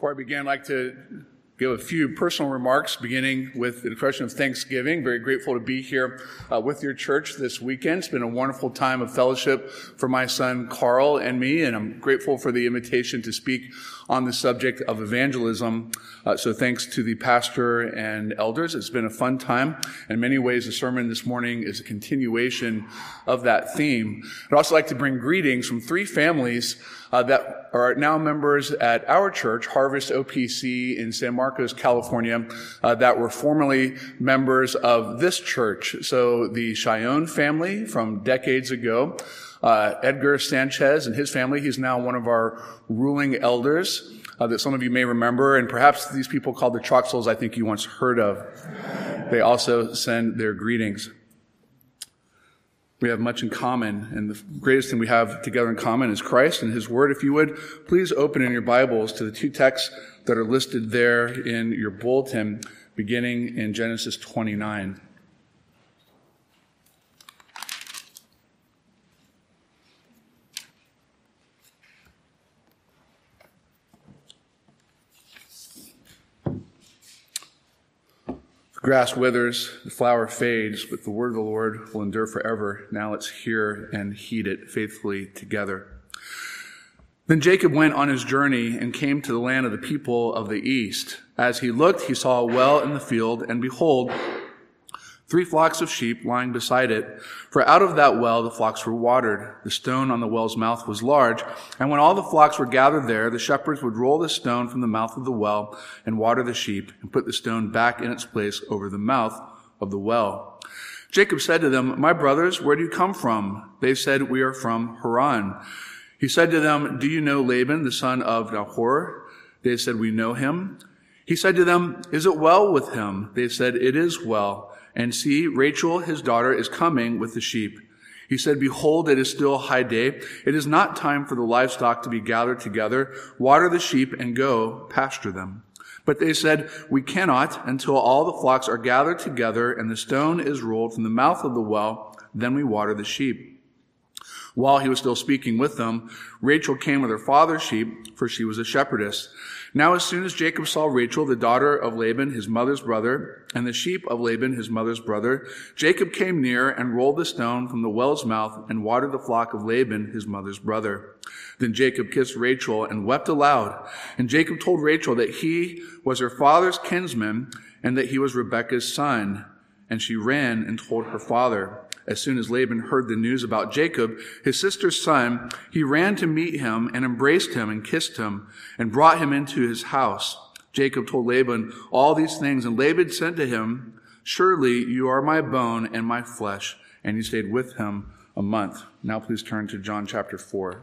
Before I begin, I'd like to give a few personal remarks, beginning with an expression of thanksgiving. Very grateful to be here with your church this weekend. It's been a wonderful time of fellowship for my son Carl and me, and I'm grateful for the invitation to speak on the subject of evangelism. So thanks to the pastor and elders. It's been a fun time. In many ways, the sermon this morning is a continuation of that theme. I'd also like to bring greetings from three families that are now members at our church, Harvest OPC in San Marcos, California, that were formerly members of this church. So the Cheyenne family from decades ago, Edgar Sanchez and his family, he's now one of our ruling elders that some of you may remember, and perhaps these people called the Troxels, I think you once heard of. They also send their greetings. We have much in common, and the greatest thing we have together in common is Christ and His Word. If you would, please open in your Bibles to the two texts that are listed there in your bulletin, beginning in Genesis 29. The grass withers, the flower fades, but the word of the Lord will endure forever. Now let's hear and heed it faithfully together. Then Jacob went on his journey and came to the land of the people of the east. As he looked, he saw a well in the field, and behold, 3 flocks of sheep lying beside it. For out of that well the flocks were watered. The stone on the well's mouth was large, and when all the flocks were gathered there, the shepherds would roll the stone from the mouth of the well and water the sheep, and put the stone back in its place over the mouth of the well. Jacob said to them, "My brothers, where do you come from?" They said, "We are from Haran." He said to them, "Do you know Laban, the son of Nahor?" They said, "We know him." He said to them, "Is it well with him?" They said, "It is well. And see, Rachel, his daughter, is coming with the sheep." He said, "Behold, it is still high day. It is not time for the livestock to be gathered together. Water the sheep and go pasture them." But they said, "We cannot until all the flocks are gathered together and the stone is rolled from the mouth of the well. Then we water the sheep." While he was still speaking with them, Rachel came with her father's sheep, for she was a shepherdess. Now as soon as Jacob saw Rachel, the daughter of Laban, his mother's brother, and the sheep of Laban, his mother's brother, Jacob came near and rolled the stone from the well's mouth and watered the flock of Laban, his mother's brother. Then Jacob kissed Rachel and wept aloud. And Jacob told Rachel that he was her father's kinsman and that he was Rebekah's son. And she ran and told her father. As soon as Laban heard the news about Jacob, his sister's son, he ran to meet him and embraced him and kissed him and brought him into his house. Jacob told Laban all these things, and Laban said to him, "Surely you are my bone and my flesh." And he stayed with him a month. Now please turn to John chapter 4.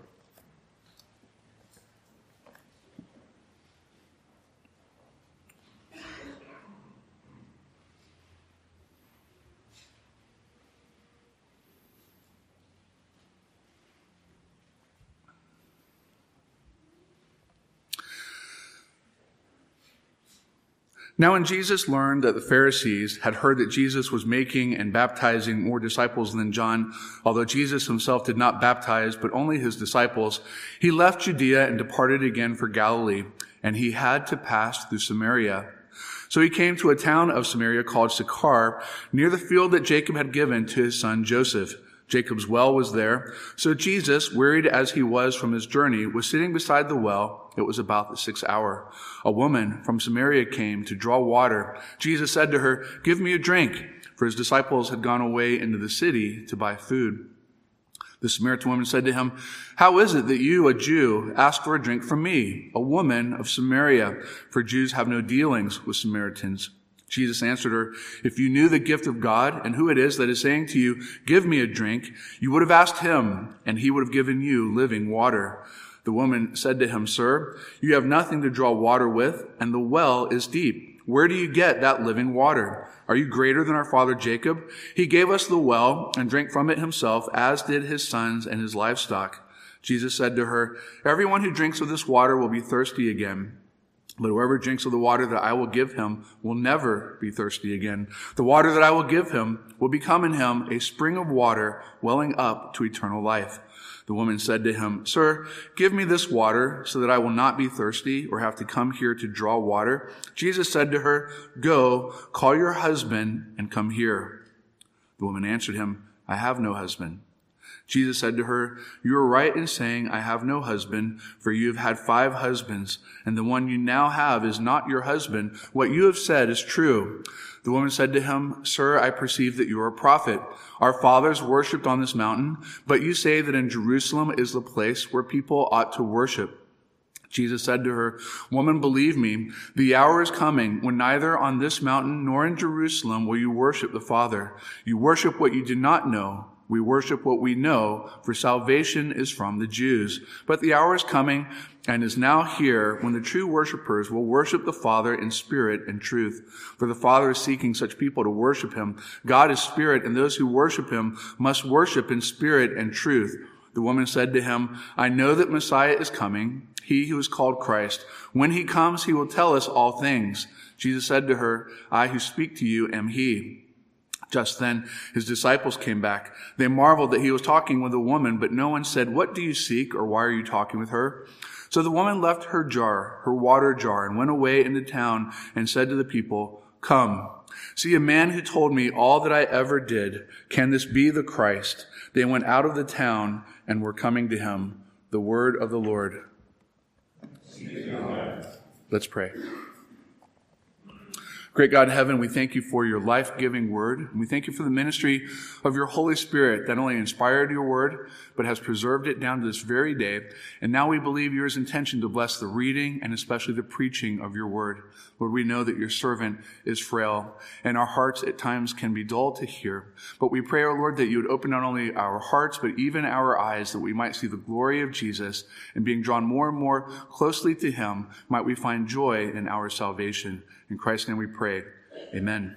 Now when Jesus learned that the Pharisees had heard that Jesus was making and baptizing more disciples than John, although Jesus himself did not baptize, but only his disciples, he left Judea and departed again for Galilee, and he had to pass through Samaria. So he came to a town of Samaria called Sychar, near the field that Jacob had given to his son Joseph. Jacob's well was there. So Jesus, wearied as he was from his journey, was sitting beside the well. It was about the 6th hour. A woman from Samaria came to draw water. Jesus said to her, "Give me a drink," for his disciples had gone away into the city to buy food. The Samaritan woman said to him, "How is it that you, a Jew, ask for a drink from me, a woman of Samaria? For Jews have no dealings with Samaritans." Jesus answered her, "If you knew the gift of God and who it is that is saying to you, 'Give me a drink,' you would have asked him, and he would have given you living water." The woman said to him, "Sir, you have nothing to draw water with, and the well is deep. Where do you get that living water? Are you greater than our father Jacob? He gave us the well and drank from it himself, as did his sons and his livestock." Jesus said to her, "Everyone who drinks of this water will be thirsty again. But whoever drinks of the water that I will give him will never be thirsty again. The water that I will give him will become in him a spring of water welling up to eternal life." The woman said to him, "Sir, give me this water so that I will not be thirsty or have to come here to draw water." Jesus said to her, "Go, call your husband and come here." The woman answered him, "I have no husband." Jesus said to her, "You are right in saying, 'I have no husband,' for you have had 5 husbands, and the one you now have is not your husband. What you have said is true." The woman said to him, "Sir, I perceive that you are a prophet. Our fathers worshipped on this mountain, but you say that in Jerusalem is the place where people ought to worship." Jesus said to her, "Woman, believe me, the hour is coming when neither on this mountain nor in Jerusalem will you worship the Father. You worship what you do not know. We worship what we know, for salvation is from the Jews. But the hour is coming and is now here when the true worshipers will worship the Father in spirit and truth. For the Father is seeking such people to worship him. God is spirit, and those who worship him must worship in spirit and truth." The woman said to him, "I know that Messiah is coming, he who is called Christ. When he comes, he will tell us all things." Jesus said to her, "I who speak to you am he." Just then, his disciples came back. They marveled that he was talking with a woman, but no one said, "What do you seek?" or "Why are you talking with her?" So the woman left her water jar, and went away into town and said to the people, "Come, see a man who told me all that I ever did. Can this be the Christ?" They went out of the town and were coming to him. The word of the Lord. Let's pray. Great God in heaven, we thank you for your life-giving word. And we thank you for the ministry of your Holy Spirit that not only inspired your word, but has preserved it down to this very day. And now we believe yours intention to bless the reading and especially the preaching of your word. Lord, we know that your servant is frail, and our hearts at times can be dull to hear. But we pray, O Lord, that you would open not only our hearts, but even our eyes, that we might see the glory of Jesus, and being drawn more and more closely to him, might we find joy in our salvation. In Christ's name we pray. Amen.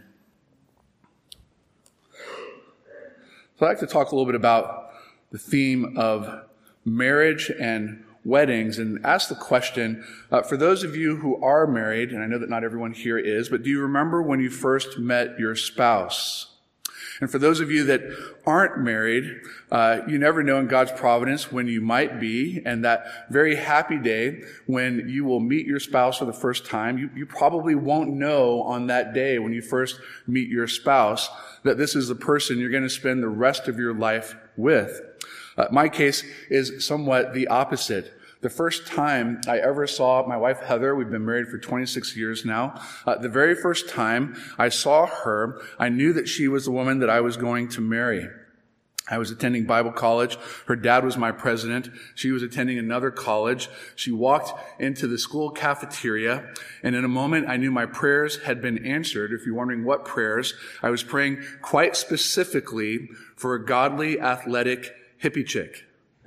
So I'd like to talk a little bit about the theme of marriage and weddings and ask the question, for those of you who are married, and I know that not everyone here is, but do you remember when you first met your spouse? And for those of you that aren't married, you never know in God's providence when you might be, and that very happy day when you will meet your spouse for the first time, you probably won't know on that day when you first meet your spouse that this is the person you're going to spend the rest of your life with. My case is somewhat the opposite. The first time I ever saw my wife, Heather, we've been married for 26 years now. The very first time I saw her, I knew that she was the woman that I was going to marry. I was attending Bible college. Her dad was my president. She was attending another college. She walked into the school cafeteria, and in a moment I knew my prayers had been answered. If you're wondering what prayers, I was praying quite specifically for a godly, athletic hippie chick.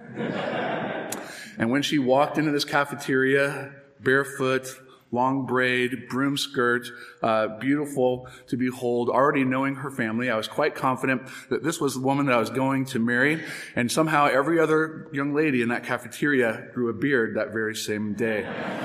And when she walked into this cafeteria, barefoot, long braid, broom skirt, beautiful to behold, already knowing her family, I was quite confident that this was the woman that I was going to marry. And somehow every other young lady in that cafeteria grew a beard that very same day.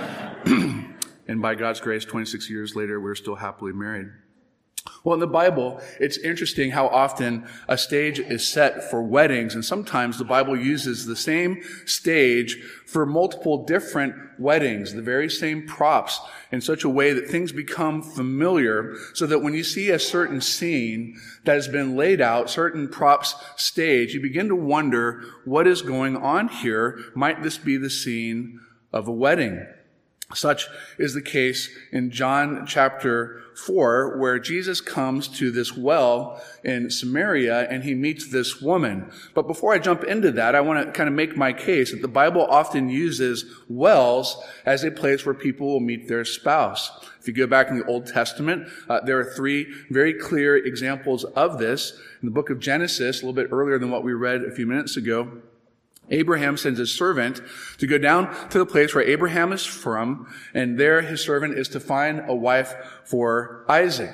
And by God's grace, 26 years later, we're still happily married. Well, in the Bible, it's interesting how often a stage is set for weddings, and sometimes the Bible uses the same stage for multiple different weddings, the very same props, in such a way that things become familiar, so that when you see a certain scene that has been laid out, certain props staged, you begin to wonder, what is going on here? Might this be the scene of a wedding? Such is the case in John chapter 4, where Jesus comes to this well in Samaria and he meets this woman. But before I jump into that, I want to kind of make my case that the Bible often uses wells as a place where people will meet their spouse. If you go back in the Old Testament, there are 3 very clear examples of this. In the book of Genesis, a little bit earlier than what we read a few minutes ago, Abraham sends his servant to go down to the place where Abraham is from, and there his servant is to find a wife for Isaac.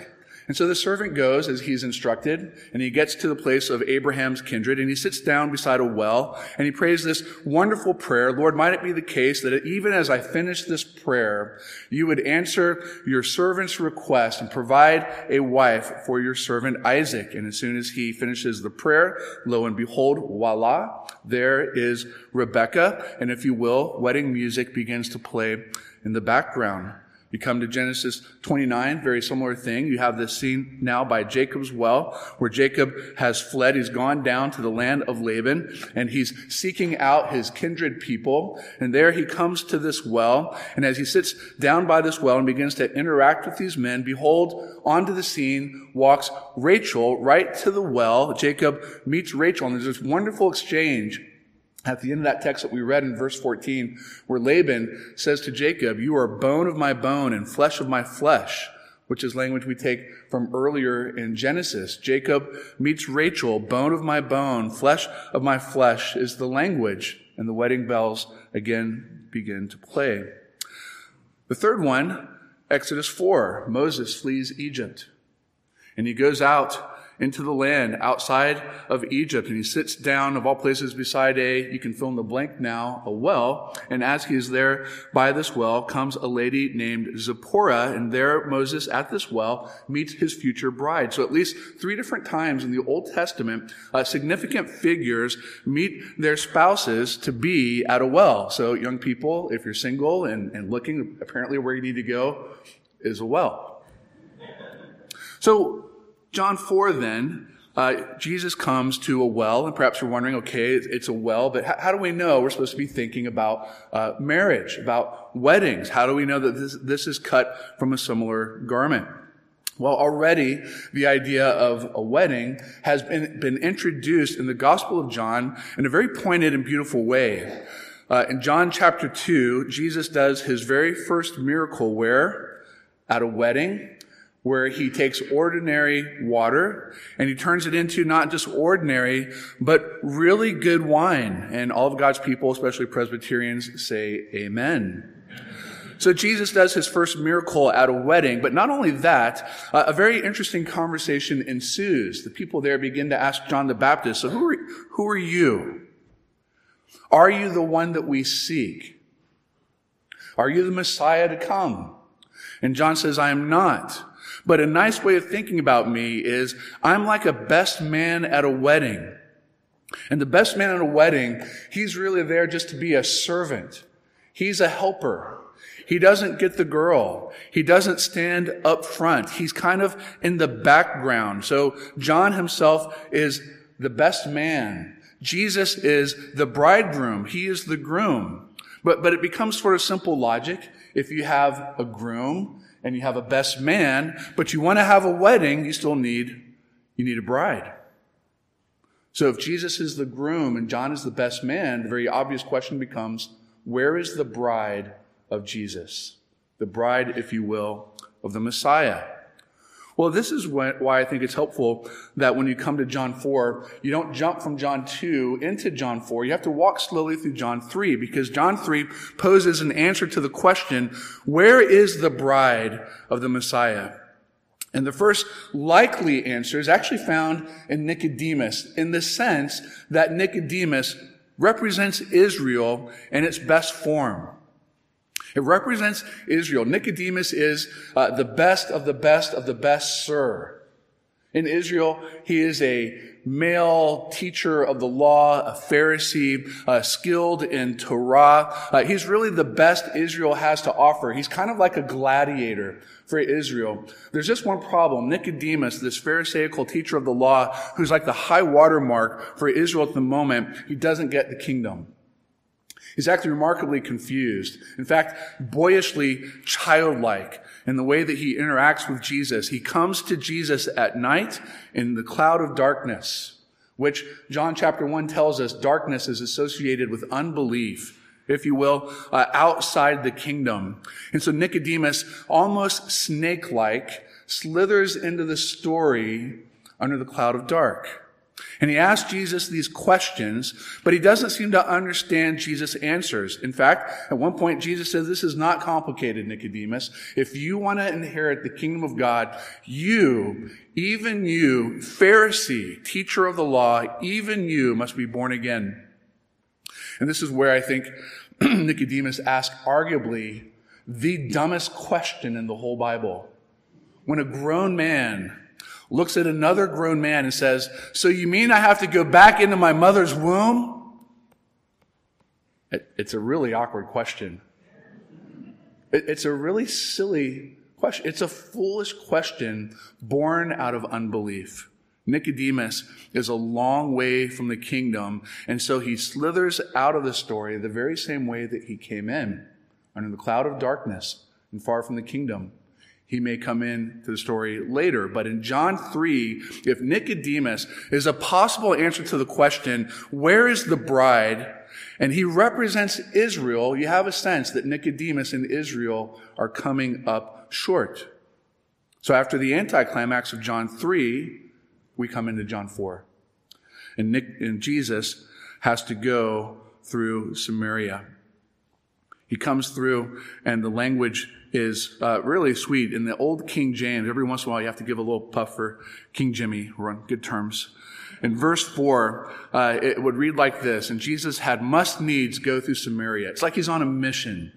And so the servant goes as he's instructed, and he gets to the place of Abraham's kindred, and he sits down beside a well, and he prays this wonderful prayer. Lord, might it be the case that even as I finish this prayer, you would answer your servant's request and provide a wife for your servant Isaac. And as soon as he finishes the prayer, lo and behold, voila, there is Rebekah. And if you will, wedding music begins to play in the background. You come to Genesis 29, very similar thing. You have this scene now by Jacob's well, where Jacob has fled. He's gone down to the land of Laban, and he's seeking out his kindred people. And there he comes to this well, and as he sits down by this well and begins to interact with these men, behold, onto the scene walks Rachel right to the well. Jacob meets Rachel, and there's this wonderful exchange at the end of that text that we read in verse 14, where Laban says to Jacob, you are bone of my bone and flesh of my flesh, which is language we take from earlier in Genesis. Jacob meets Rachel, bone of my bone, flesh of my flesh is the language, and the wedding bells again begin to play. The third one, Exodus 4, Moses flees Egypt, and he goes out into the land outside of Egypt, and he sits down of all places beside you can fill in the blank now, a well. And as he is there by this well comes a lady named Zipporah, and there Moses at this well meets his future bride. So at least 3 different times in the Old Testament, significant figures meet their spouses to be at a well. So young people, if you're single and looking, apparently where you need to go is a well. So John 4 then, Jesus comes to a well, and perhaps you're wondering, okay, it's a well, but how do we know we're supposed to be thinking about marriage, about weddings? How do we know that this is cut from a similar garment? Well, already the idea of a wedding has been introduced in the Gospel of John in a very pointed and beautiful way. In John chapter 2, Jesus does his very first miracle where? At a wedding, where he takes ordinary water and he turns it into not just ordinary, but really good wine. And all of God's people, especially Presbyterians, say amen. So Jesus does his first miracle at a wedding, but not only that, a very interesting conversation ensues. The people there begin to ask John the Baptist, so who are you? Are you the one that we seek? Are you the Messiah to come? And John says, I am not. But a nice way of thinking about me is I'm like a best man at a wedding. And the best man at a wedding, he's really there just to be a servant. He's a helper. He doesn't get the girl. He doesn't stand up front. He's kind of in the background. So John himself is the best man. Jesus is the bridegroom. He is the groom. But it becomes sort of simple logic. If you have a groom and you have a best man, but you want to have a wedding, you need a bride. So if Jesus is the groom and John is the best man, the very obvious question becomes, where is the bride of Jesus? The bride, if you will, of the Messiah. Well, this is why I think it's helpful that when you come to John 4, you don't jump from John 2 into John 4. You have to walk slowly through John 3, because John 3 poses an answer to the question, where is the bride of the Messiah? And the first likely answer is actually found in Nicodemus, in the sense that Nicodemus represents Israel in its best form. It represents Israel. Nicodemus is the best of the best of the best, sir. In Israel, he is a male teacher of the law, a Pharisee, skilled in Torah. He's really the best Israel has to offer. He's kind of like a gladiator for Israel. There's just one problem. Nicodemus, this Pharisaical teacher of the law, who's like the high water mark for Israel at the moment, he doesn't get the kingdom. He's actually remarkably confused. In fact, boyishly childlike in the way that he interacts with Jesus. He comes to Jesus at night in the cloud of darkness, which John chapter 1 tells us darkness is associated with unbelief, if you will, outside the kingdom. And so Nicodemus, almost snake-like, slithers into the story under the cloud of dark. And he asks Jesus these questions, but he doesn't seem to understand Jesus' answers. In fact, at one point, Jesus says, this is not complicated, Nicodemus. If you want to inherit the kingdom of God, you, even you, Pharisee, teacher of the law, even you must be born again. And this is where I think Nicodemus asked arguably the dumbest question in the whole Bible. When a grown man looks at another grown man and says, so you mean I have to go back into my mother's womb? It's a really awkward question. It's a really silly question. It's a foolish question born out of unbelief. Nicodemus is a long way from the kingdom, and so he slithers out of the story the very same way that he came in, under the cloud of darkness and far from the kingdom. He may come into the story later, but in John 3, if Nicodemus is a possible answer to the question, where is the bride? And he represents Israel, you have a sense that Nicodemus and Israel are coming up short. So after the anticlimax of John 3, we come into John 4. And Jesus has to go through Samaria. He comes through, and the language is really sweet. In the old King James, every once in a while you have to give a little puff for King Jimmy. We're on good terms. In verse 4, it would read like this, and Jesus had must needs go through Samaria. It's like he's on a mission.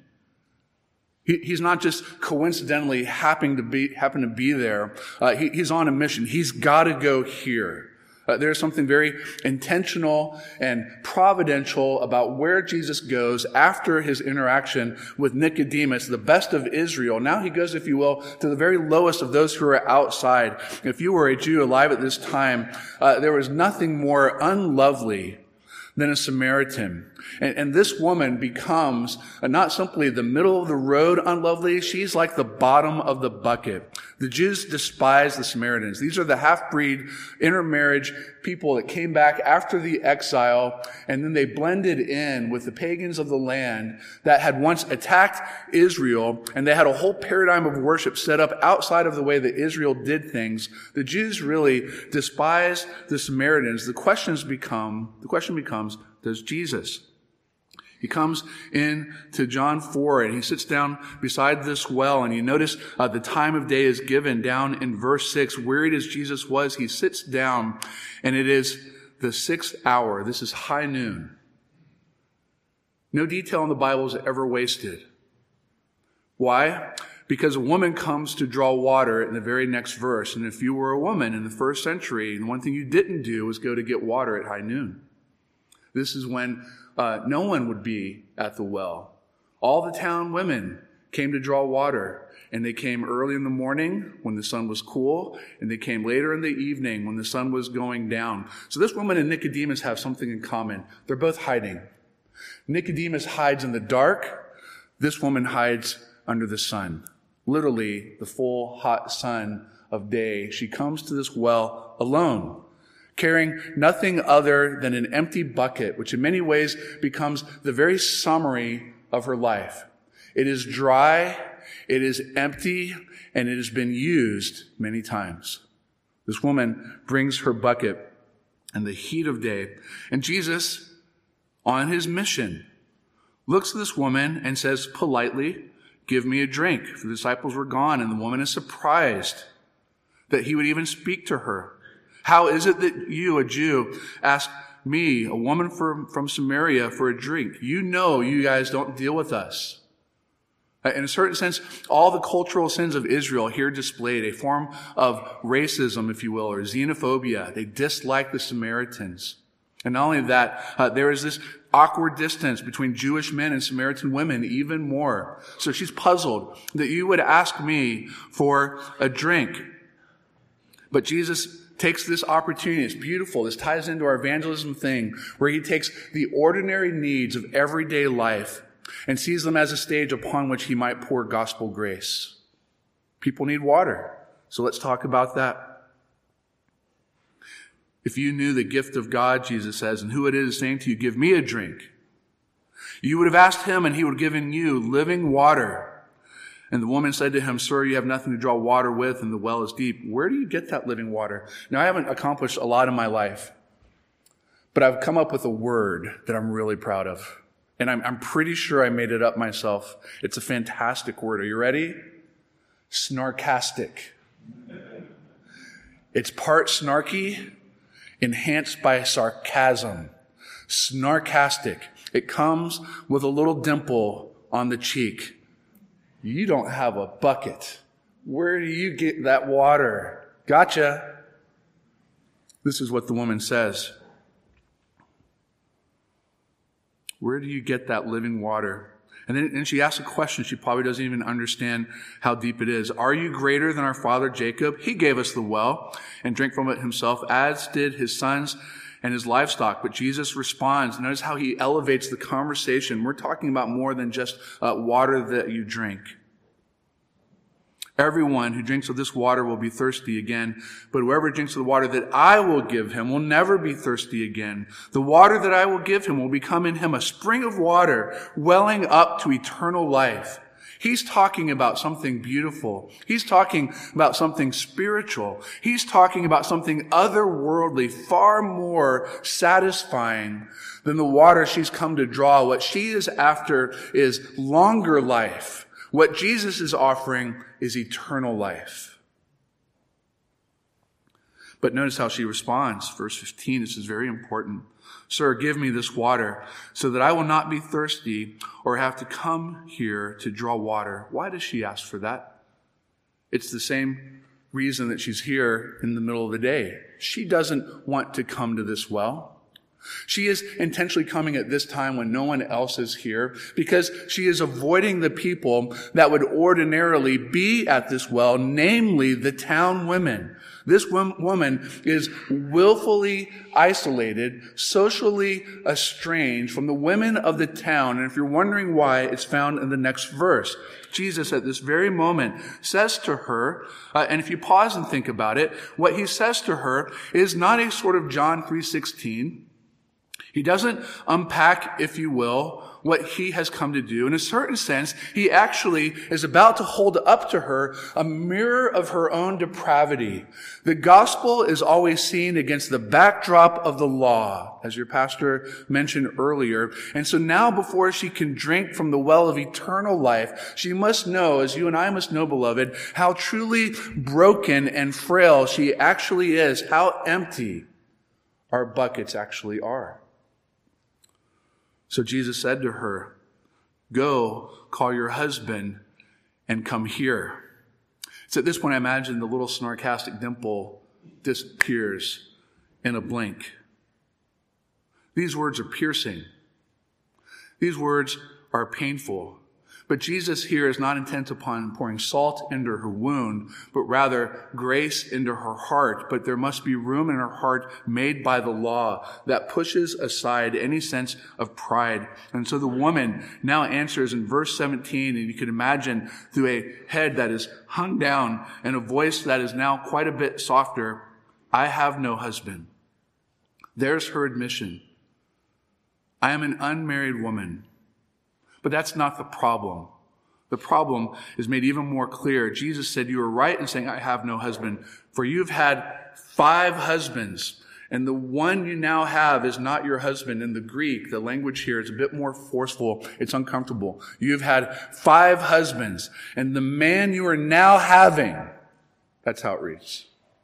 He's not just coincidentally happen to be there. He's on a mission. He's got to go here. There's something very intentional and providential about where Jesus goes after his interaction with Nicodemus, the best of Israel. Now he goes, if you will, to the very lowest of those who are outside. If you were a Jew alive at this time, there was nothing more unlovely than a Samaritan. And this woman becomes not simply the middle of the road unlovely, she's like the bottom of the bucket. The Jews despise the Samaritans. These are the half-breed intermarriage people that came back after the exile, and then they blended in with the pagans of the land that had once attacked Israel, and they had a whole paradigm of worship set up outside of the way that Israel did things. The Jews really despise the Samaritans. The question becomes, does Jesus? He comes in to John 4 and he sits down beside this well, and you notice the time of day is given down in verse 6. Wearied as Jesus was, he sits down, and it is the 6th hour. This is high noon. No detail in the Bible is ever wasted. Why? Because a woman comes to draw water in the very next verse. And if you were a woman in the first century, the one thing you didn't do was go to get water at high noon. This is when no one would be at the well. All the town women came to draw water, and they came early in the morning when the sun was cool, and they came later in the evening when the sun was going down. So this woman and Nicodemus have something in common. They're both hiding. Nicodemus hides in the dark. This woman hides under the sun. Literally, the full hot sun of day. She comes to this well alone, carrying nothing other than an empty bucket, which in many ways becomes the very summary of her life. It is dry, it is empty, and it has been used many times. This woman brings her bucket in the heat of day, and Jesus, on his mission, looks at this woman and says politely, "Give me a drink." For the disciples were gone, and the woman is surprised that he would even speak to her. How is it that you, a Jew, ask me, a woman from Samaria, for a drink? You know you guys don't deal with us. In a certain sense, all the cultural sins of Israel here displayed, a form of racism, if you will, or xenophobia. They dislike the Samaritans. And not only that, there is this awkward distance between Jewish men and Samaritan women, even more. So she's puzzled that you would ask me for a drink. But Jesus takes this opportunity. It's beautiful. This ties into our evangelism thing, where he takes the ordinary needs of everyday life and sees them as a stage upon which he might pour gospel grace. People need water. So let's talk about that. If you knew the gift of God, Jesus says, and who it is saying to you, "Give me a drink," you would have asked him, and he would have given you living water. And the woman said to him, "Sir, you have nothing to draw water with, and the well is deep. Where do you get that living water?" Now, I haven't accomplished a lot in my life. But I've come up with a word that I'm really proud of. And I'm pretty sure I made it up myself. It's a fantastic word. Are you ready? Snarkastic. It's part snarky, enhanced by sarcasm. Snarkastic. It comes with a little dimple on the cheek. You don't have a bucket. Where do you get that water? Gotcha. This is what the woman says. Where do you get that living water? And then she asks a question she probably doesn't even understand how deep it is. Are you greater than our father Jacob? He gave us the well and drank from it himself, as did his sons and his livestock. But Jesus responds. Notice how he elevates the conversation. We're talking about more than just water that you drink. Everyone who drinks of this water will be thirsty again, but whoever drinks of the water that I will give him will never be thirsty again. The water that I will give him will become in him a spring of water welling up to eternal life. He's talking about something beautiful. He's talking about something spiritual. He's talking about something otherworldly, far more satisfying than the water she's come to draw. What she is after is longer life. What Jesus is offering is eternal life. But notice how she responds. Verse 15, this is very important. Sir, give me this water so that I will not be thirsty or have to come here to draw water. Why does she ask for that? It's the same reason that she's here in the middle of the day. She doesn't want to come to this well. She is intentionally coming at this time when no one else is here because she is avoiding the people that would ordinarily be at this well, namely the town women. This woman is willfully isolated, socially estranged from the women of the town. And if you're wondering why, it's found in the next verse. Jesus at this very moment says to her, and if you pause and think about it, what he says to her is not a sort of John 3:16. He doesn't unpack, if you will, what he has come to do. In a certain sense, he actually is about to hold up to her a mirror of her own depravity. The gospel is always seen against the backdrop of the law, as your pastor mentioned earlier. And so now before she can drink from the well of eternal life, she must know, as you and I must know, beloved, how truly broken and frail she actually is, how empty our buckets actually are. So Jesus said to her, go, call your husband and come here. So at this point, I imagine the little snarkastic dimple disappears in a blink. These words are piercing. These words are painful. But Jesus here is not intent upon pouring salt into her wound, but rather grace into her heart. But there must be room in her heart made by the law that pushes aside any sense of pride. And so the woman now answers in verse 17, and you can imagine through a head that is hung down and a voice that is now quite a bit softer, I have no husband. There's her admission. I am an unmarried woman. But that's not the problem. The problem is made even more clear. Jesus said, you are right in saying, I have no husband, for you've had 5 husbands, and the one you now have is not your husband. In the Greek, the language here is a bit more forceful. It's uncomfortable. You've had 5 husbands, and the man you are now having, that's how it reads.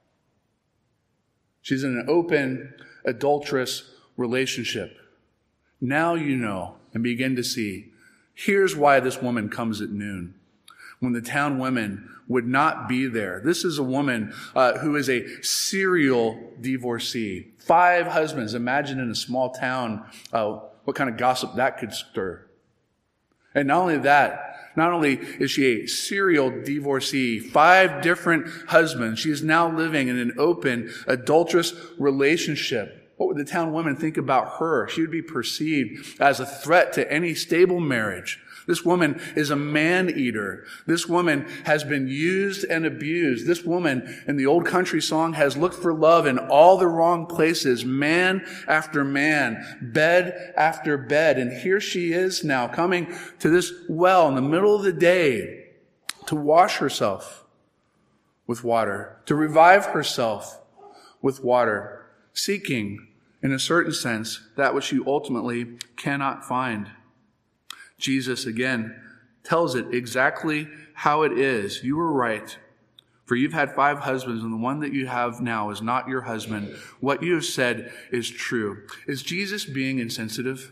She's in an open, adulterous relationship. Now you know and begin to see. Here's why this woman comes at noon, when the town women would not be there. This is a woman who is a serial divorcee. 5 husbands. Imagine in a small town what kind of gossip that could stir. And not only that, not only is she a serial divorcee, 5 different husbands. She is now living in an open, adulterous relationship. What would the town women think about her? She would be perceived as a threat to any stable marriage. This woman is a man-eater. This woman has been used and abused. This woman, in the old country song, has looked for love in all the wrong places, man after man, bed after bed. And here she is now coming to this well in the middle of the day to wash herself with water, to revive herself with water, seeking in a certain sense, that which you ultimately cannot find. Jesus, again, tells it exactly how it is. You were right, for you've had 5 husbands, and the one that you have now is not your husband. What you have said is true. Is Jesus being insensitive?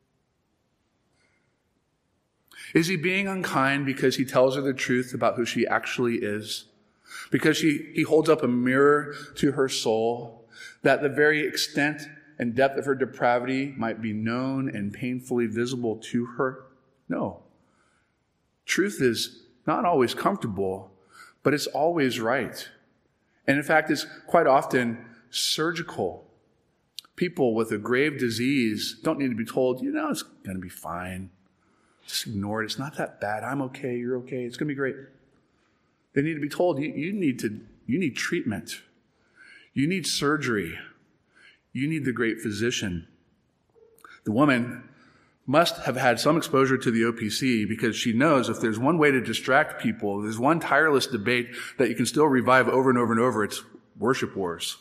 Is he being unkind because he tells her the truth about who she actually is? Because he holds up a mirror to her soul, that the very extent and depth of her depravity might be known and painfully visible to her? No. Truth is not always comfortable, but it's always right. And in fact, it's quite often surgical. People with a grave disease don't need to be told, it's going to be fine. Just ignore it. It's not that bad. I'm okay. You're okay. It's going to be great. They need to be told, you need treatment. You need surgery. You need the great physician. The woman must have had some exposure to the OPC, because she knows if there's one way to distract people, there's one tireless debate that you can still revive over and over and over, it's worship wars.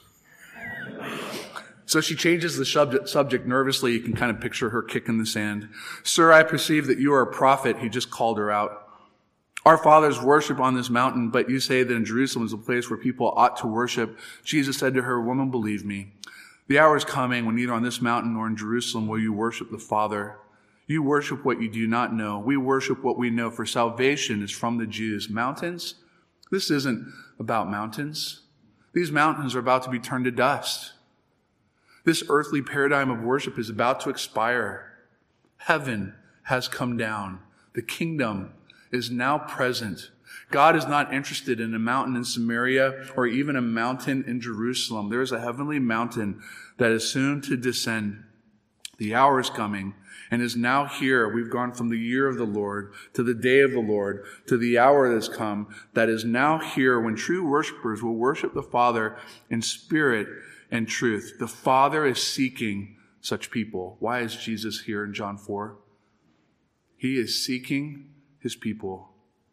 So she changes the subject nervously. You can kind of picture her kicking the sand. Sir, I perceive that you are a prophet. He just called her out. Our fathers worship on this mountain, but you say that in Jerusalem is a place where people ought to worship. Jesus said to her, woman, believe me. The hour is coming when neither on this mountain nor in Jerusalem will you worship the Father. You worship what you do not know. We worship what we know, for salvation is from the Jews. Mountains? This isn't about mountains. These mountains are about to be turned to dust. This earthly paradigm of worship is about to expire. Heaven has come down. The kingdom is now present. God is not interested in a mountain in Samaria or even a mountain in Jerusalem. There is a heavenly mountain that is soon to descend. The hour is coming and is now here. We've gone from the year of the Lord to the day of the Lord to the hour that has come that is now here when true worshipers will worship the Father in spirit and truth. The Father is seeking such people. Why is Jesus here in John 4? He is seeking his people.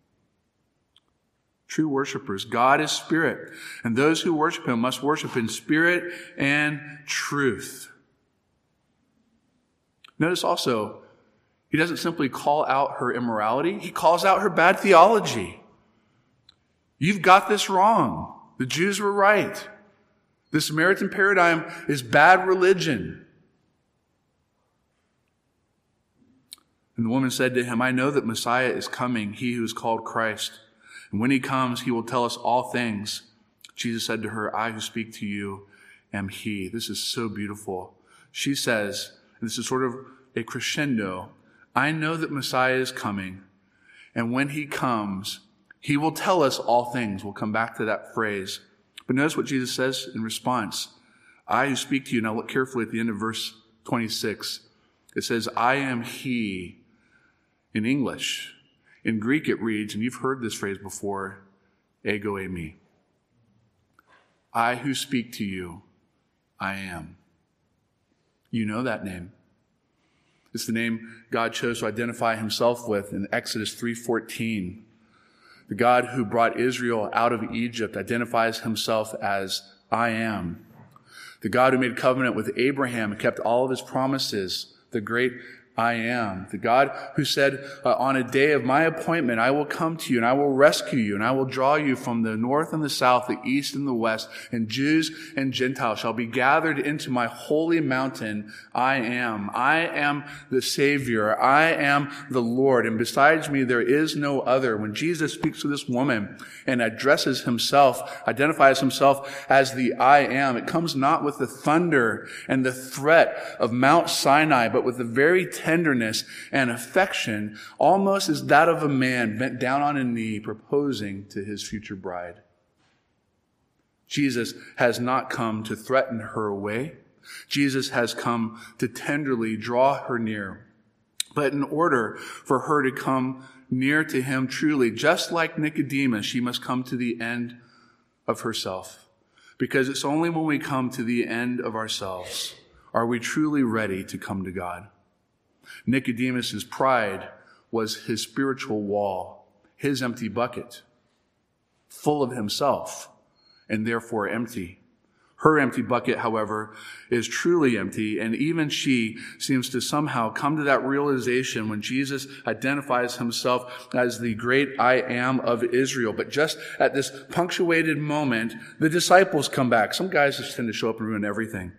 True worshipers. God is spirit, and those who worship him must worship in spirit and truth. Notice also, he doesn't simply call out her immorality. He calls out her bad theology. You've got this wrong. The Jews were right. The Samaritan paradigm is bad religion. And the woman said to him, I know that Messiah is coming, he who is called Christ. And when he comes, he will tell us all things. Jesus said to her, I who speak to you am he. This is so beautiful. She says, and this is sort of a crescendo, I know that Messiah is coming. And when he comes, he will tell us all things. We'll come back to that phrase. But notice what Jesus says in response. I who speak to you, now look carefully at the end of verse 26. It says, I am he in English. In Greek it reads, and you've heard this phrase before, ego eimi. I who speak to you, I am. You know that name. It's the name God chose to identify himself with in Exodus 3:14. The God who brought Israel out of Egypt identifies himself as I am. The God who made covenant with Abraham and kept all of his promises, the great I am. The God who said, on a day of my appointment, I will come to you and I will rescue you and I will draw you from the north and the south, the east and the west, and Jews and Gentiles shall be gathered into my holy mountain. I am. I am the Savior. I am the Lord. And besides me, there is no other. When Jesus speaks to this woman and addresses himself, identifies himself as the I am, it comes not with the thunder and the threat of Mount Sinai, but with the very tenderness and affection, almost as that of a man bent down on a knee proposing to his future bride. Jesus has not come to threaten her away. Jesus has come to tenderly draw her near. But in order for her to come near to him truly, just like Nicodemus, she must come to the end of herself. Because it's only when we come to the end of ourselves are we truly ready to come to God. Nicodemus's pride was his spiritual wall, his empty bucket, full of himself and therefore empty. Her empty bucket, however, is truly empty, and even she seems to somehow come to that realization when Jesus identifies himself as the great I am of Israel. But just at this punctuated moment, the disciples come back. Some guys just tend to show up and ruin everything.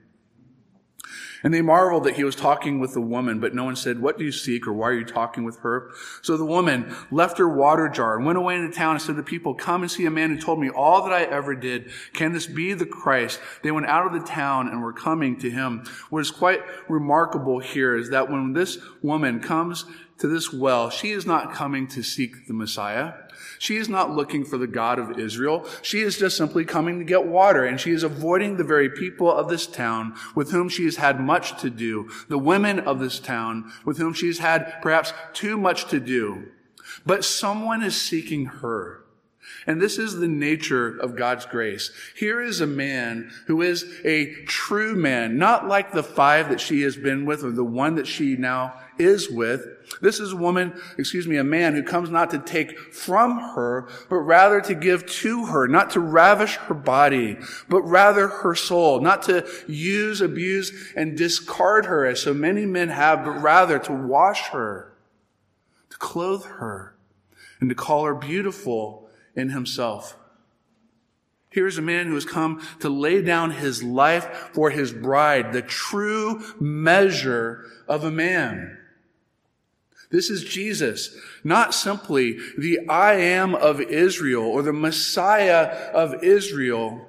And they marveled that he was talking with the woman, but no one said, "What do you seek?" or "Why are you talking with her?" So the woman left her water jar and went away into town and said to the people, "Come and see a man who told me all that I ever did. Can this be the Christ?" They went out of the town and were coming to him. What is quite remarkable here is that when this woman comes to this well, she is not coming to seek the Messiah. She is not looking for the God of Israel. She is just simply coming to get water, and she is avoiding the very people of this town with whom she has had much to do, the women of this town with whom she has had perhaps too much to do. But someone is seeking her. And this is the nature of God's grace. Here is a man who is a true man, not like the 5 that she has been with or the one that she now is with. This is a man who comes not to take from her, but rather to give to her, not to ravish her body, but rather her soul, not to use, abuse, and discard her as so many men have, but rather to wash her, to clothe her, and to call her beautiful in himself. Here's a man who has come to lay down his life for his bride, the true measure of a man. This is Jesus, not simply the I am of Israel or the Messiah of Israel,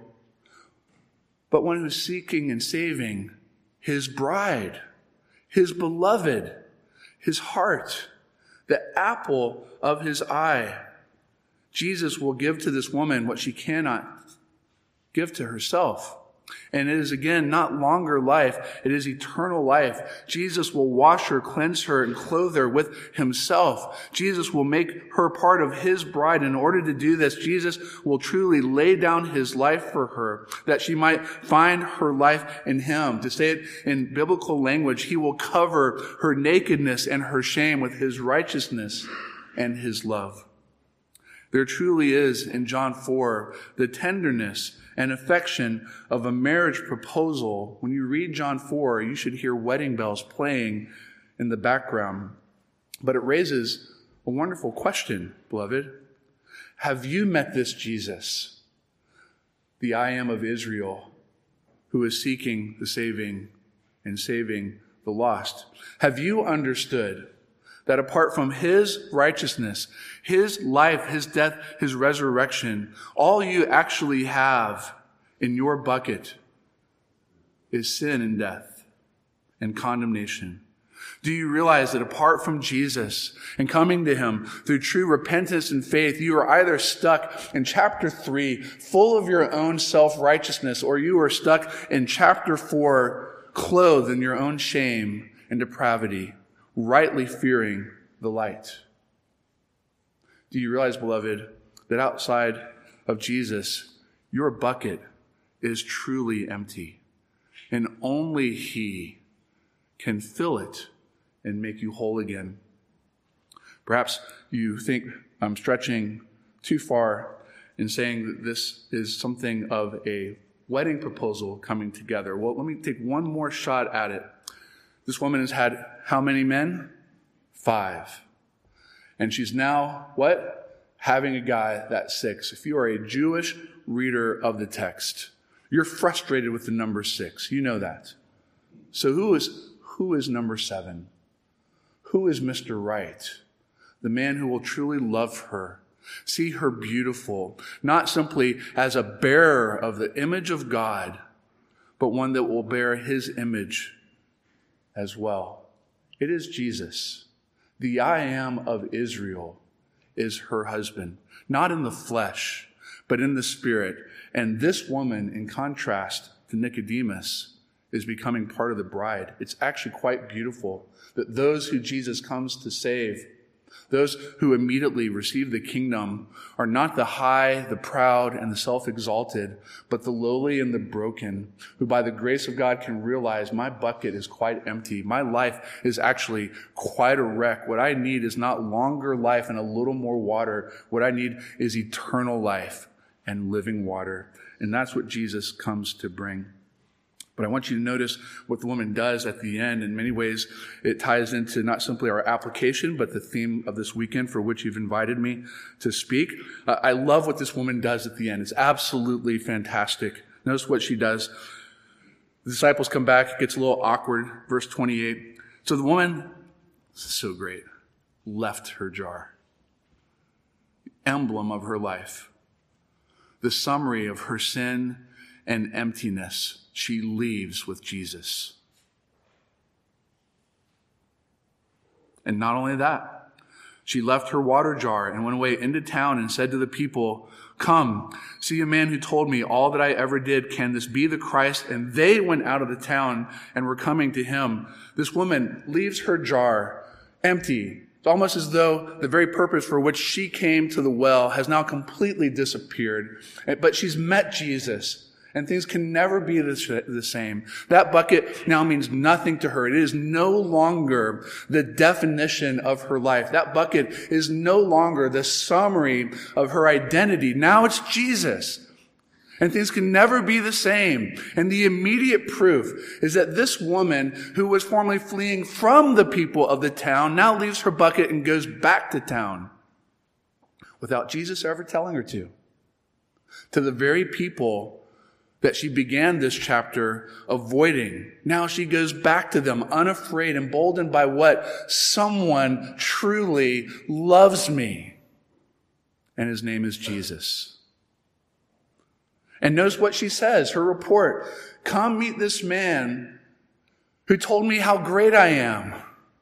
but one who's seeking and saving his bride, his beloved, his heart, the apple of his eye. Jesus will give to this woman what she cannot give to herself. And it is, again, not longer life. It is eternal life. Jesus will wash her, cleanse her, and clothe her with himself. Jesus will make her part of his bride. In order to do this, Jesus will truly lay down his life for her, that she might find her life in him. To say it in biblical language, he will cover her nakedness and her shame with his righteousness and his love. There truly is, in John 4, the tenderness and affection of a marriage proposal. When you read John 4, you should hear wedding bells playing in the background. But it raises a wonderful question, beloved. Have you met this Jesus, the I am of Israel, who is seeking the saving and saving the lost? Have you understood that apart from his righteousness, his life, his death, his resurrection, all you actually have in your bucket is sin and death and condemnation? Do you realize that apart from Jesus and coming to him through true repentance and faith, you are either stuck in chapter 3, full of your own self-righteousness, or you are stuck in chapter 4, clothed in your own shame and depravity, rightly fearing the light? Do you realize, beloved, that outside of Jesus, your bucket is truly empty, and only he can fill it and make you whole again? Perhaps you think I'm stretching too far in saying that this is something of a wedding proposal coming together. Well, let me take one more shot at it. This woman has had how many men? 5. And she's now, what? Having a guy that's 6. If you are a Jewish reader of the text, you're frustrated with the number 6. You know that. So who is number 7? Who is Mr. Right? The man who will truly love her, see her beautiful, not simply as a bearer of the image of God, but one that will bear his image as well. It is Jesus. The I am of Israel is her husband, not in the flesh, but in the spirit. And this woman, in contrast to Nicodemus, is becoming part of the bride. It's actually quite beautiful that those who Jesus comes to save, those who immediately receive the kingdom, are not the high, the proud, and the self-exalted, but the lowly and the broken, who by the grace of God can realize my bucket is quite empty. My life is actually quite a wreck. What I need is not longer life and a little more water. What I need is eternal life. and living water. And that's what Jesus comes to bring. But I want you to notice what the woman does at the end. In many ways, it ties into not simply our application, but the theme of this weekend for which you've invited me to speak. I love what this woman does at the end. It's absolutely fantastic. Notice what she does. The disciples come back. It gets a little awkward. Verse 28. So the woman, this is so great, left her jar. The emblem of her life. The summary of her sin and emptiness. She leaves with Jesus. And not only that, she left her water jar and went away into town and said to the people, "Come, see a man who told me all that I ever did. Can this be the Christ?" And they went out of the town and were coming to him. This woman leaves her jar empty. It's almost as though the very purpose for which she came to the well has now completely disappeared. But she's met Jesus. And things can never be the same. That bucket now means nothing to her. It is no longer the definition of her life. That bucket is no longer the summary of her identity. Now it's Jesus. And things can never be the same. And the immediate proof is that this woman, who was formerly fleeing from the people of the town, now leaves her bucket and goes back to town without Jesus ever telling her to. To the very people that she began this chapter avoiding. Now she goes back to them unafraid, emboldened by what? Someone truly loves me. And his name is Jesus. And notice what she says, her report. "Come meet this man who told me how great I am."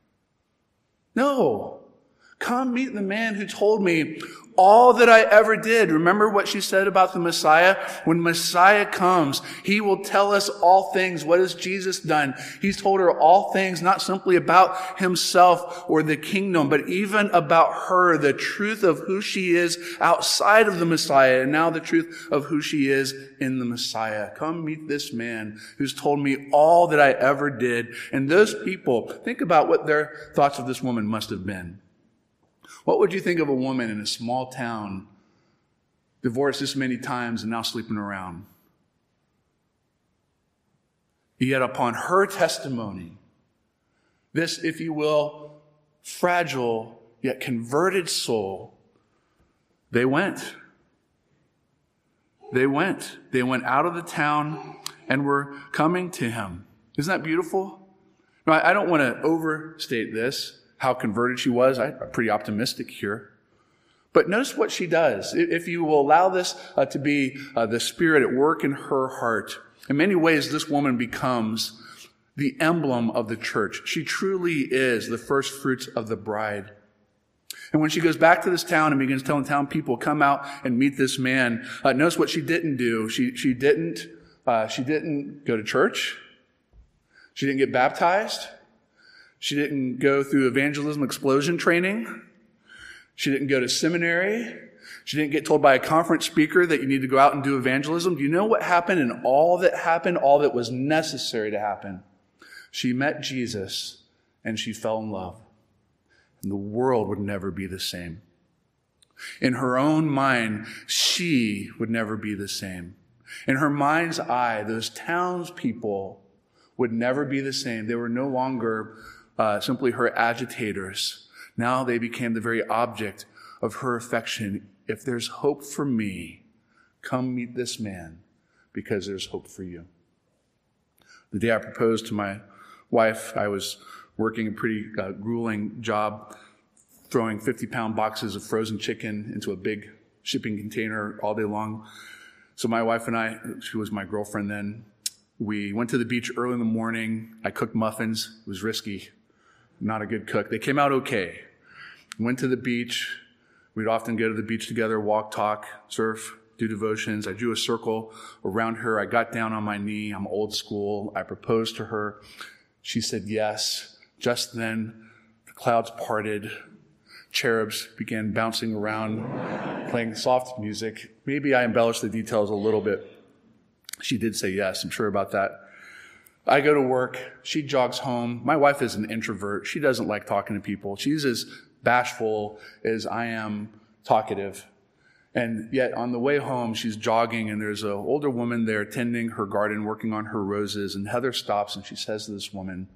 No. Come meet the man who told me all that I ever did. Remember what she said about the Messiah? When Messiah comes, he will tell us all things. What has Jesus done? He's told her all things, not simply about himself or the kingdom, but even about her, the truth of who she is outside of the Messiah, and now the truth of who she is in the Messiah. Come meet this man who's told me all that I ever did. And those people, think about what their thoughts of this woman must have been. What would you think of a woman in a small town, divorced this many times and now sleeping around? Yet upon her testimony, this, if you will, fragile yet converted soul, they went. They went out of the town and were coming to him. Isn't that beautiful? No, I don't want to overstate this, how converted she was. I'm pretty optimistic here. But notice what she does. If you will allow this to be the Spirit at work in her heart, in many ways this woman becomes the emblem of the church. She truly is the first fruits of the bride. And when she goes back to this town and begins telling town people, "Come out and meet this man," notice what she didn't do. She didn't go to church. She didn't get baptized. She didn't go through evangelism explosion training. She didn't go to seminary. She didn't get told by a conference speaker that you need to go out and do evangelism. Do you know what happened? And all that was necessary to happen? She met Jesus and she fell in love. And the world would never be the same. In her own mind, she would never be the same. In her mind's eye, those townspeople would never be the same. They were no longer simply her agitators. Now they became the very object of her affection. If there's hope for me, come meet this man, because there's hope for you. The day I proposed to my wife, I was working a pretty grueling job, throwing 50-pound boxes of frozen chicken into a big shipping container all day long. So my wife and I, she was my girlfriend then, we went to the beach early in the morning. I cooked muffins. It was risky. Not a good cook. They came out okay. Went to the beach. We'd often go to the beach together, walk, talk, surf, do devotions. I drew a circle around her. I got down on my knee. I'm old school. I proposed to her. She said yes. Just then, the clouds parted. Cherubs began bouncing around, playing soft music. Maybe I embellished the details a little bit. She did say yes. I'm sure about that. I go to work. She jogs home. My wife is an introvert. She doesn't like talking to people. She's as bashful as I am talkative. And yet on the way home, she's jogging, and there's an older woman there tending her garden, working on her roses. And Heather stops and she says to this woman,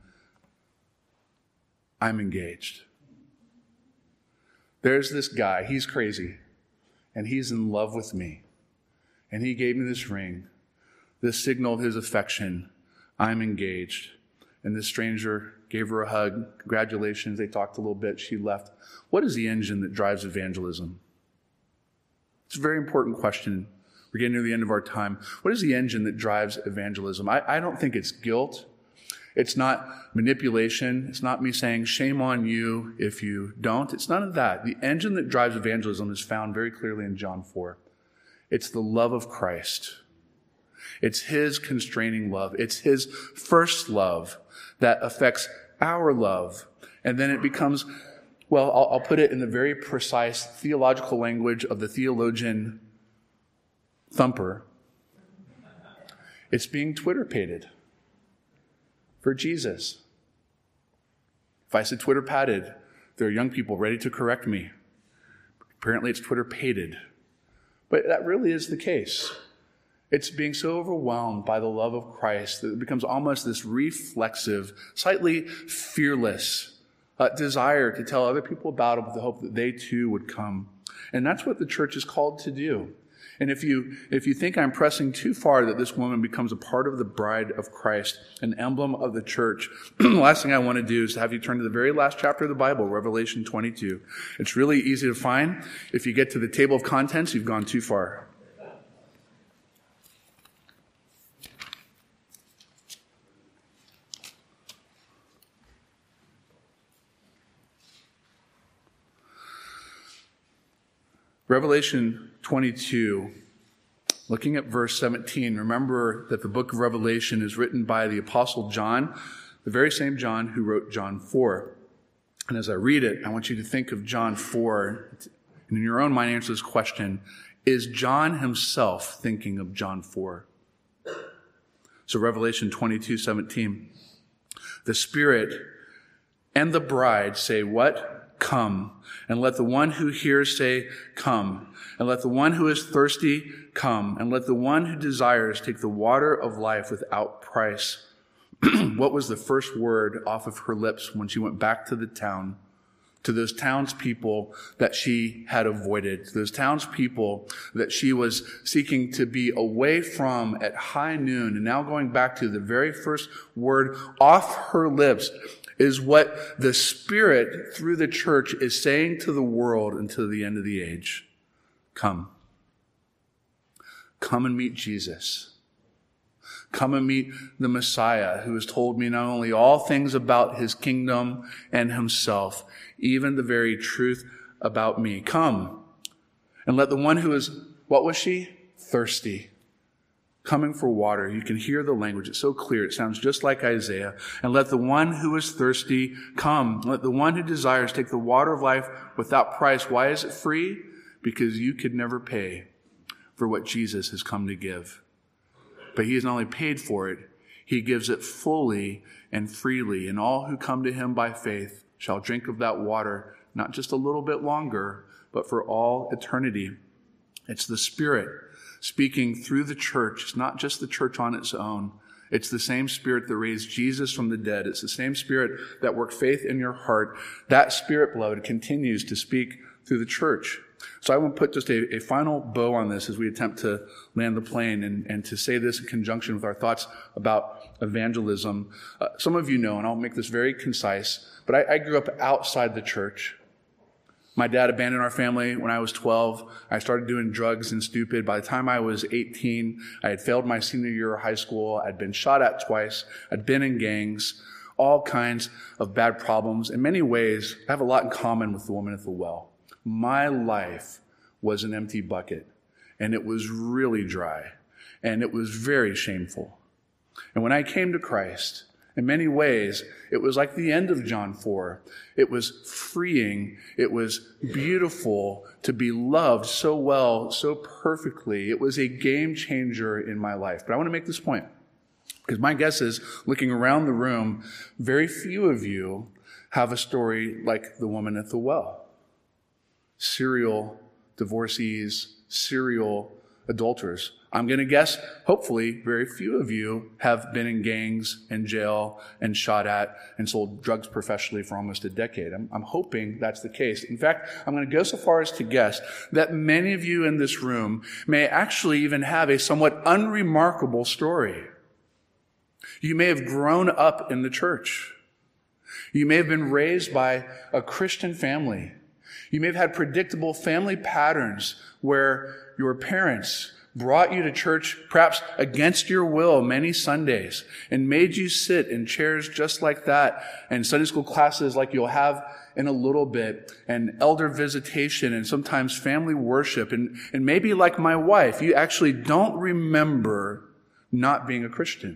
"I'm engaged. There's this guy, he's crazy, and he's in love with me. And he gave me this ring. This signaled his affection. I'm engaged." And this stranger gave her a hug. Congratulations. They talked a little bit. She left. What is the engine that drives evangelism? It's a very important question. We're getting near the end of our time. What is the engine that drives evangelism? I don't think it's guilt. It's not manipulation. It's not me saying, shame on you if you don't. It's none of that. The engine that drives evangelism is found very clearly in John 4. It's the love of Christ. It's his constraining love. It's his first love that affects our love. And then it becomes, well, I'll put it in the very precise theological language of the theologian Thumper. It's being Twitter-pated for Jesus. If I said Twitter-pated, there are young people ready to correct me. Apparently it's Twitter-pated. But that really is the case. It's being so overwhelmed by the love of Christ that it becomes almost this reflexive, slightly fearless desire to tell other people about it with the hope that they too would come. And that's what the church is called to do. And if you think I'm pressing too far that this woman becomes a part of the bride of Christ, an emblem of the church, the last thing I want to do is to have you turn to the very last chapter of the Bible, Revelation 22. It's really easy to find. If you get to the table of contents, you've gone too far. Revelation 22, looking at verse 17, remember that the book of Revelation is written by the Apostle John, the very same John who wrote John 4. And as I read it, I want you to think of John 4, and in your own mind answer this question, is John himself thinking of John 4? So Revelation 22:17, the Spirit and the bride say what? Come. And let the one who hears say, come. And let the one who is thirsty come. And let the one who desires take the water of life without price. What was the first word off of her lips when she went back to the town? To those townspeople that she had avoided. To those townspeople that she was seeking to be away from at high noon. And now going back to the very first word off her lips is what the Spirit through the church is saying to the world until the end of the age. Come. Come and meet Jesus. Come and meet the Messiah who has told me not only all things about his kingdom and himself, even the very truth about me. Come and let the one who is, what was she? Thirsty. Coming for water. You can hear the language. It's so clear. It sounds just like Isaiah. And let the one who is thirsty come. Let the one who desires take the water of life without price. Why is it free? Because you could never pay for what Jesus has come to give. But he has not only paid for it, he gives it fully and freely. And all who come to him by faith shall drink of that water, not just a little bit longer, but for all eternity. It's the Spirit speaking through the church. It's not just the church on its own. It's the same Spirit that raised Jesus from the dead. It's the same Spirit that worked faith in your heart. That Spirit, beloved, continues to speak through the church. So I want to put just a final bow on this as we attempt to land the plane and to say this in conjunction with our thoughts about evangelism. Some of you know, and I'll make this very concise, but I grew up outside the church. My dad abandoned our family when I was 12. I started doing drugs and stupid. By the time I was 18, I had failed my senior year of high school. I'd been shot at twice. I'd been in gangs, all kinds of bad problems. In many ways, I have a lot in common with the woman at the well. My life was an empty bucket, and it was really dry, and it was very shameful. And when I came to Christ, in many ways, it was like the end of John 4. It was freeing. It was beautiful to be loved so well, so perfectly. It was a game changer in my life. But I want to make this point, because my guess is, looking around the room, very few of you have a story like the woman at the well. Serial divorcees, serial adulterers. I'm going to guess, hopefully, very few of you have been in gangs and jail and shot at and sold drugs professionally for almost a decade. I'm hoping that's the case. In fact, I'm going to go so far as to guess that many of you in this room may actually even have a somewhat unremarkable story. You may have grown up in the church. You may have been raised by a Christian family. You may have had predictable family patterns where your parents brought you to church perhaps against your will many Sundays and made you sit in chairs just like that and Sunday school classes like you'll have in a little bit and elder visitation and sometimes family worship. And maybe like my wife, you actually don't remember not being a Christian.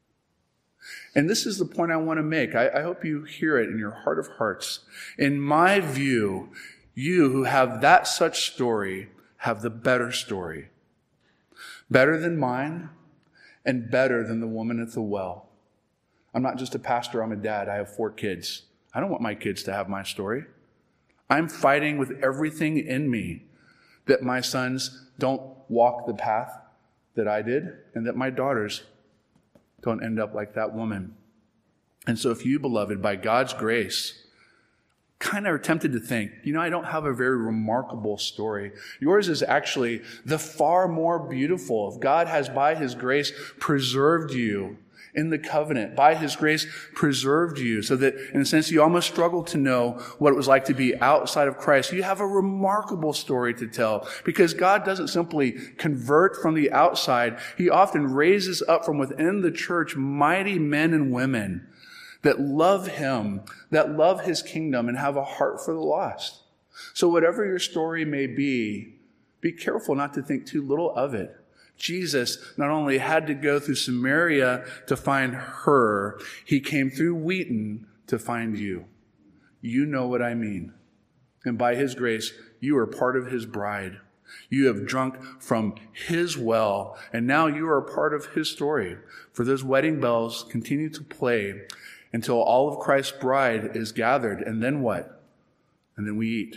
And this is the point I want to make. I hope you hear it in your heart of hearts. In my view, you who have that such story have the better story. Better than mine and better than the woman at the well. I'm not just a pastor, I'm a dad. I have 4 kids. I don't want my kids to have my story. I'm fighting with everything in me that my sons don't walk the path that I did and that my daughters don't end up like that woman. And so if you, beloved, by God's grace, kind of are tempted to think, I don't have a very remarkable story. Yours is actually the far more beautiful. If God has, by his grace, preserved you in the covenant, by his grace, preserved you so that, in a sense, you almost struggle to know what it was like to be outside of Christ. You have a remarkable story to tell because God doesn't simply convert from the outside. He often raises up from within the church mighty men and women that love him, that love his kingdom, and have a heart for the lost. So whatever your story may be careful not to think too little of it. Jesus not only had to go through Samaria to find her, he came through Wheaton to find you. You know what I mean. And by his grace, you are part of his bride. You have drunk from his well, and now you are a part of his story. For those wedding bells continue to play until all of Christ's bride is gathered. And then what? And then we eat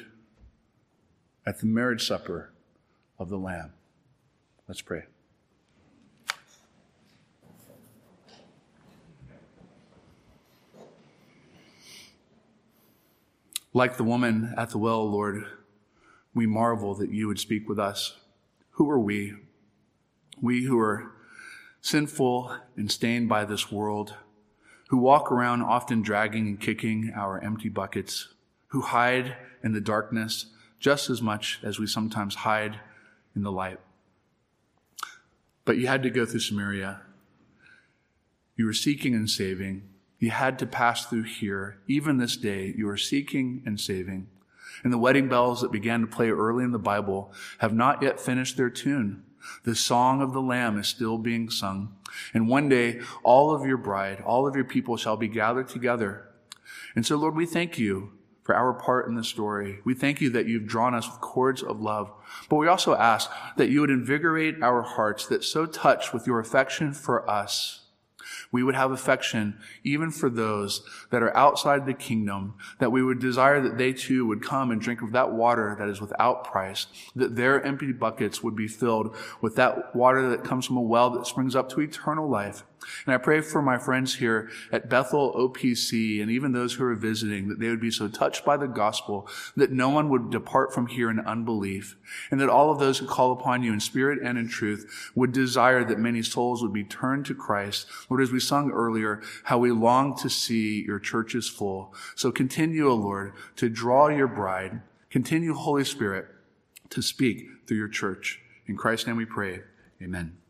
at the marriage supper of the Lamb. Let's pray. Like the woman at the well, Lord, we marvel that you would speak with us. Who are we? We who are sinful and stained by this world, who walk around often dragging and kicking our empty buckets, who hide in the darkness just as much as we sometimes hide in the light. But you had to go through Samaria. You were seeking and saving. You had to pass through here. Even this day, you are seeking and saving. And the wedding bells that began to play early in the Bible have not yet finished their tune. The song of the Lamb is still being sung. And one day, all of your bride, all of your people shall be gathered together. And so, Lord, we thank you for our part in the story. We thank you that you've drawn us with cords of love. But we also ask that you would invigorate our hearts, that so touched with your affection for us, we would have affection even for those that are outside the kingdom, that we would desire that they too would come and drink of that water that is without price, that their empty buckets would be filled with that water that comes from a well that springs up to eternal life. And I pray for my friends here at Bethel OPC and even those who are visiting, that they would be so touched by the gospel that no one would depart from here in unbelief, and that all of those who call upon you in spirit and in truth would desire that many souls would be turned to Christ. Lord, as we sung earlier, how we long to see your churches full. So continue, O Lord, to draw your bride. Continue, Holy Spirit, to speak through your church. In Christ's name we pray. Amen.